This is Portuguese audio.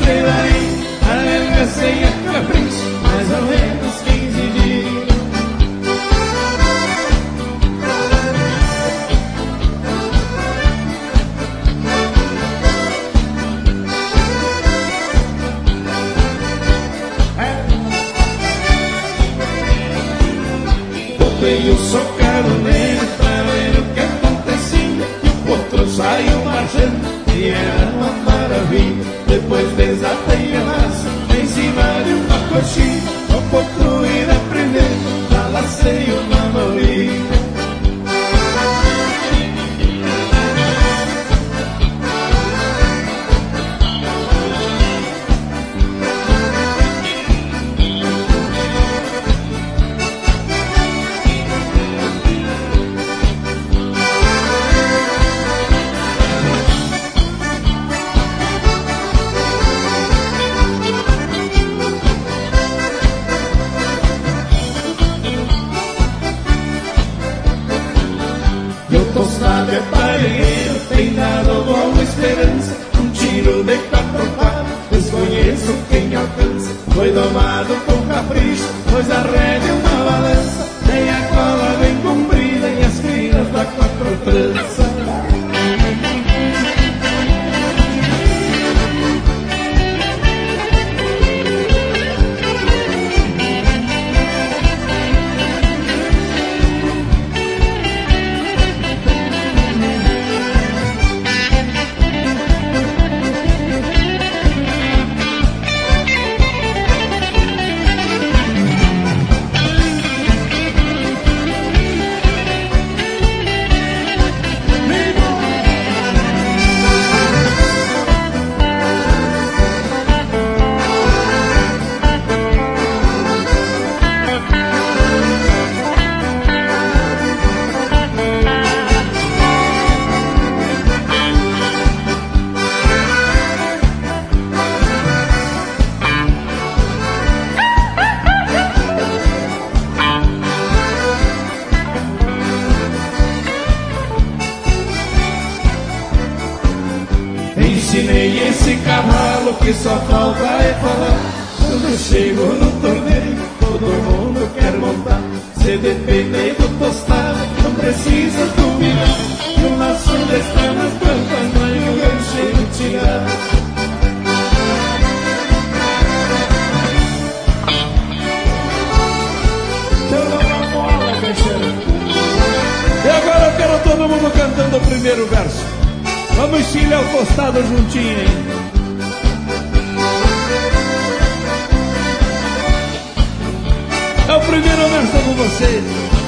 ser aí, adelgacei a capricho, mais ou menos 15 dias. Eu sou caroneiro pra ver o que acontecia, e o potro saiu marchando e era uma maravilha. Depois desatei a laço em cima de uma coxinha, o potro ir aprender, já lacei uma novilha. Tostado é paregueiro, tem dado boa esperança, um tiro de 4x4, desconheço quem alcança. Foi domado com capricho, pois a rédea é uma balança, tem a cola bem comprida e as crinas da 4 tranças. Ensinei esse cavalo que só falta é falar. Quando eu chego no torneio, todo mundo quer montar. Se depender do tostado, não precisa duvidar. E o laço está nas plantas, não é o gancho tirar. E agora eu quero todo mundo cantando o primeiro verso. Vamos enchilhar o tostado juntinho, hein? É o primeiro verso com vocês.